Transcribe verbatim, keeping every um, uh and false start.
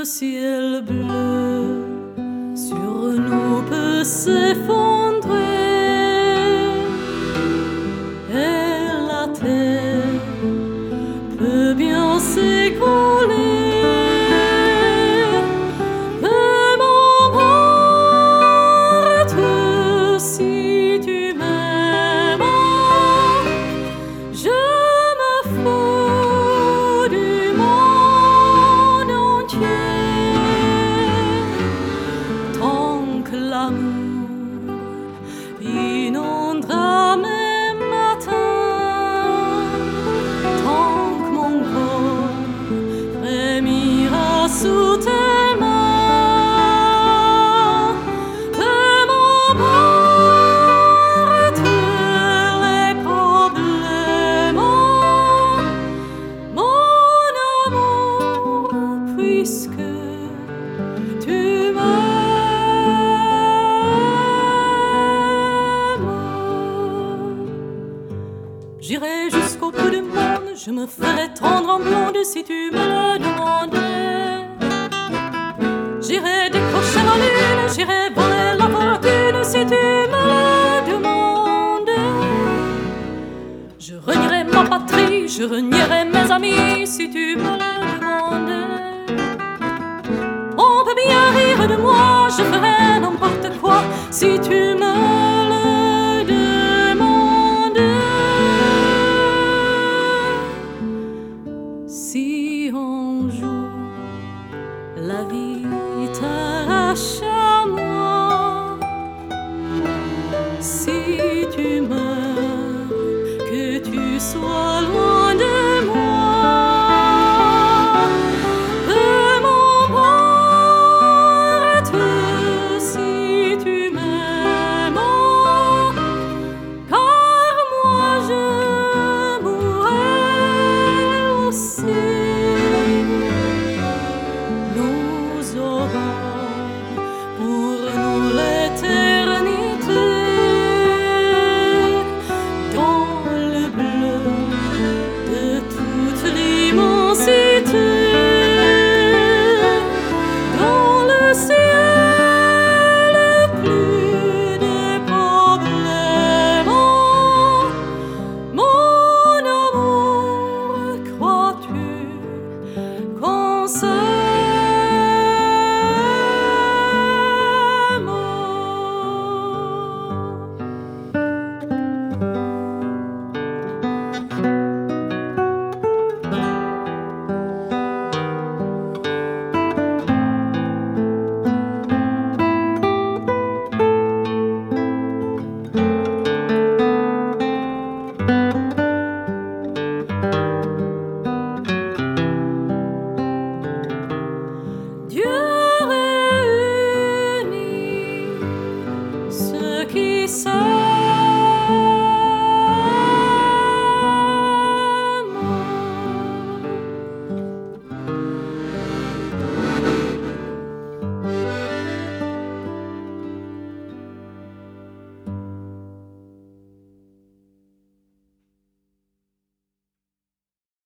ciel bleu sur nous peut s'effondrer et la terre peut bien s'écrouler. Inondera mes matins, tant que mon corps frémira sous tes mains, peu m'emportent les problèmes, mon amour, puisque tu m'aimes. J'irai jusqu'au bout du monde, je me ferai tendre en blonde si tu me le demandais. J'irai décrocher la lune, j'irai voler la fortune si tu me le demandais. Je renierai ma patrie, je renierai mes amis si tu me le demandais. On peut bien rire de moi, je ferai n'importe quoi si tu me le si un jour la vie t'arrache